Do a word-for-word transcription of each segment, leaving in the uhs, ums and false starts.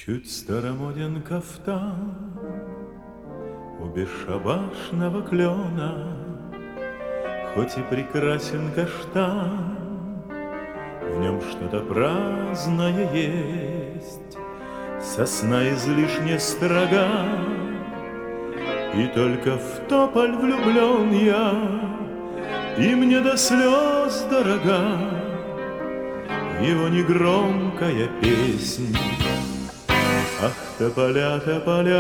Чуть старомоден кафтан у бесшабашного клена, хоть и прекрасен каштан, в нем что-то праздное есть. Сосна излишне строга, и только в тополь влюблен я, и мне до слез дорога его негромкая песнь. Ах, тополя, тополя,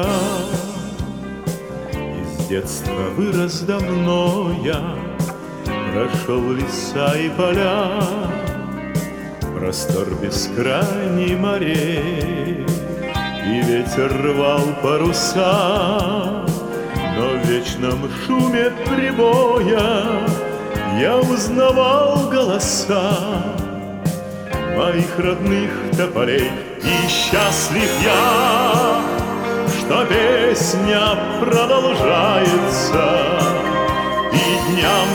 из детства вырос давно я, прошел леса и поля, простор бескрайний морей, и ветер рвал паруса, но в вечном шуме прибоя я узнавал голоса моих родных тополей. И счастлив я, что песня продолжается, и дням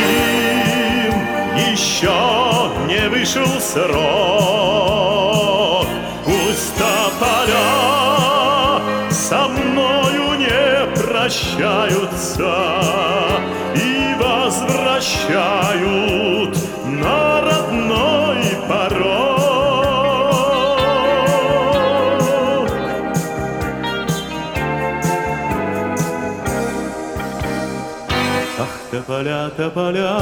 моим еще не вышел срок. Пусть тополя со мною не прощаются и возвращают на родной порог. Ах, тополя, тополя,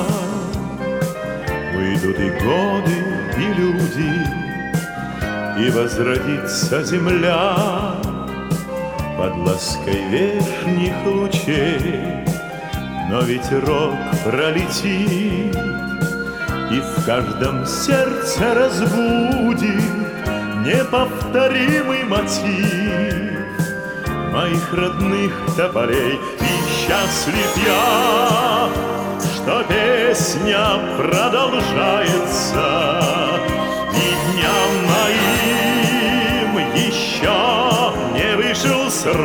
уйдут и годы, и люди, и возродится земля под лаской вешних лучей. Но ветерок пролетит и в каждом сердце разбудит неповторимый мотив моих родных тополей. И счастлив я, что песня продолжается, и дням моим еще не вышел срок.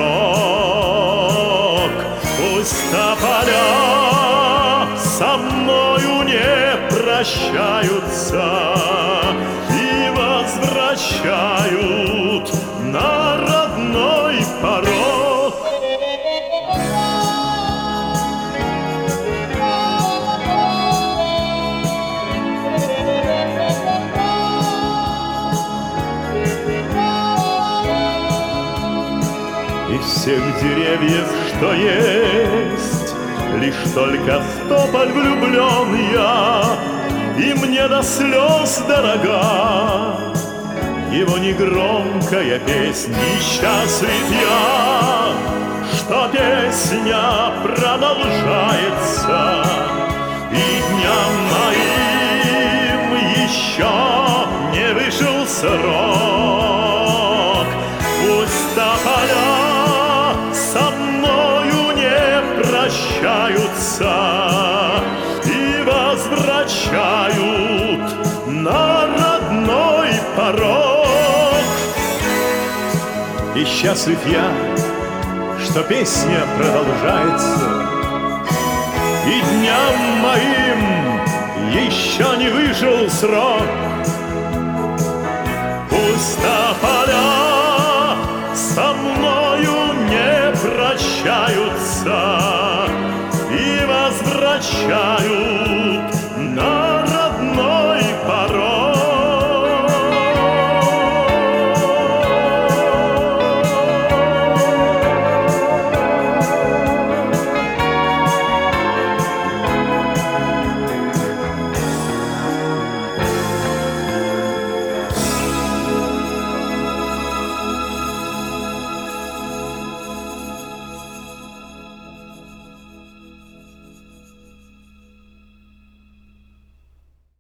Пусть тополя со мною не прощаются и возвращают на родной порог. Из всех деревьев, что есть, лишь только в тополь влюблен я, и мне до слез дорога его негромкая песня. И счастлив я, что песня продолжается, и дням моим еще не вышел срок. Пусть тополя со мною не прощаются и возвращают на родной порог. И счастлив я, что песня продолжается, и дням моим еще не вышел срок. Пусть тополя со мною не прощаются и возвращают